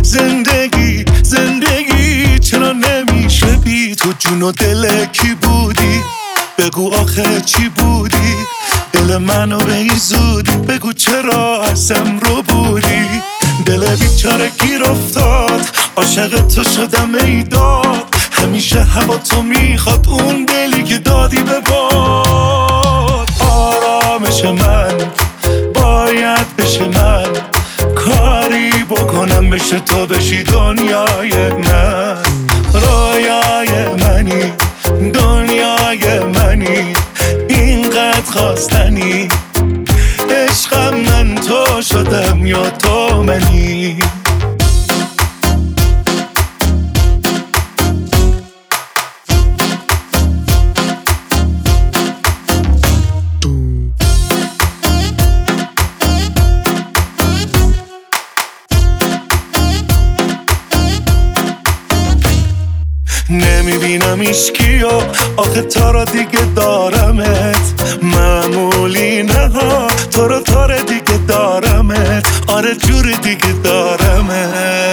زندگی چرا نمیشه بی تو؟ جون و دل کی بودی؟ بگو آخه چی بودی؟ دل منو به این زودی بگو چرا ازم رو بودی؟ دل بیچاره گیر افتاد عاشق تو شدم ای داد، همیشه هوا تو میخواد اون دلی که دادی به باد. آرامش من باید بشه من، کاری بکنم بشه تو بشی دنیای من. رویای منی دنیای منی اینقدر خواستنی، عشقم من تو شدم یا تو منی. نمیبینم ایشکیو آخه تا را دیگه دارمت، معمولی نه ها تو رو دیگه دارمت، آره جور دیگه دارمت.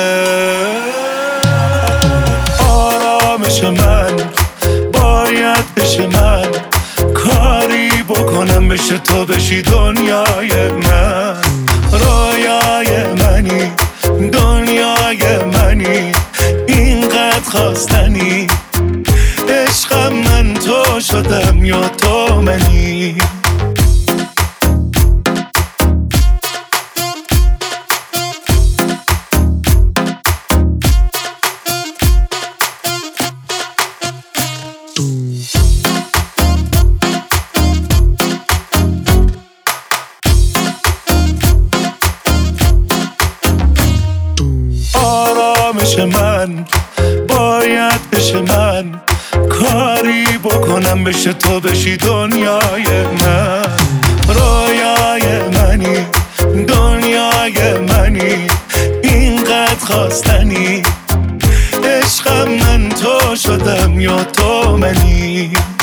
آرامش من باید بشه من، کاری بکنم بشه تو بشی دنیای من. رویای منی دنیای منی اینقدر خواستنی، عشقم من تو شدم یا تو منی. آرامش من باید بشه من، کاری بکنم بشه تو بشی دنیای من. رویای منی دنیای منی اینقدر خواستنی، عشقم من تو شدم یا تو منی.